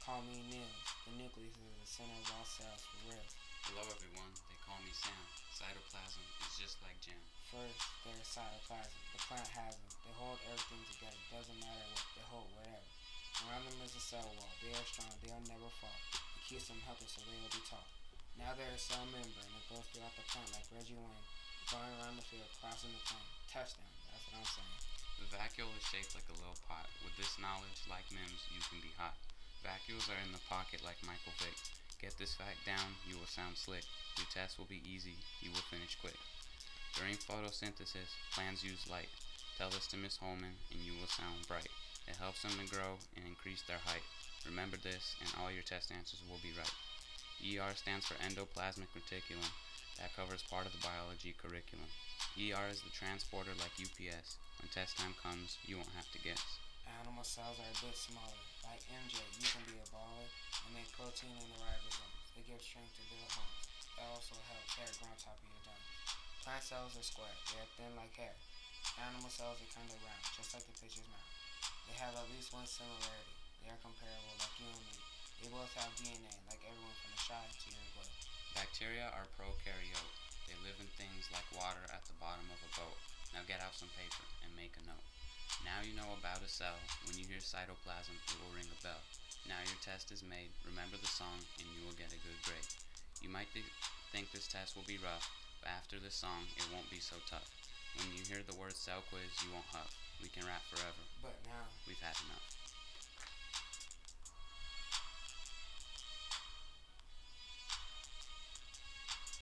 call me Nils. The nucleus is the center of all cells for real. Hello everyone, they call me Sam. Cytoplasm is just like jam. First, there's cytoplasm. The plant has them. They hold everything together. Doesn't matter what they hold, whatever. Around them is a cell wall. They are strong. They'll never fall. It keeps them healthy so they will be tall. Now there is cell membrane. It goes throughout the plant like Reggie Wayne, going around the field, crossing the plane. Touchdown. That's what I'm saying. The vacuole is shaped like a little pot. With this knowledge, like Mims, you can be hot. Vacuoles are in the pocket like Michael Vick. Get this fact down, you will sound slick. Your test will be easy, you will finish quick. During photosynthesis, plants use light. Tell this to Miss Holman and you will sound bright. It helps them to grow and increase their height. Remember this and all your test answers will be right. ER stands for endoplasmic reticulum. That covers part of the biology curriculum. ER is the transporter like UPS. When test time comes, you won't have to guess. Animal cells are a bit smaller. Like MJ, you can be a baller and make protein in the ribosomes. They give strength to build homes. They also help hair grow on top of your dome. Plant cells are square. They are thin like hair. Animal cells are kind of round, just like the pitcher's mouth. They have at least one similarity. They are comparable like you and me. They both have DNA, like everyone from the shy to your globe. Bacteria are prokaryote. They live in things like water at the bottom of a boat. Now get out some paper and make a note. Now you know about a cell. When you hear cytoplasm, it will ring a bell. Now your test is made. Remember the song and you will get a good grade. You might think this test will be rough, but after this song, it won't be so tough. When you hear the word cell quiz, you won't huff. We can rap forever. But now, we've had enough.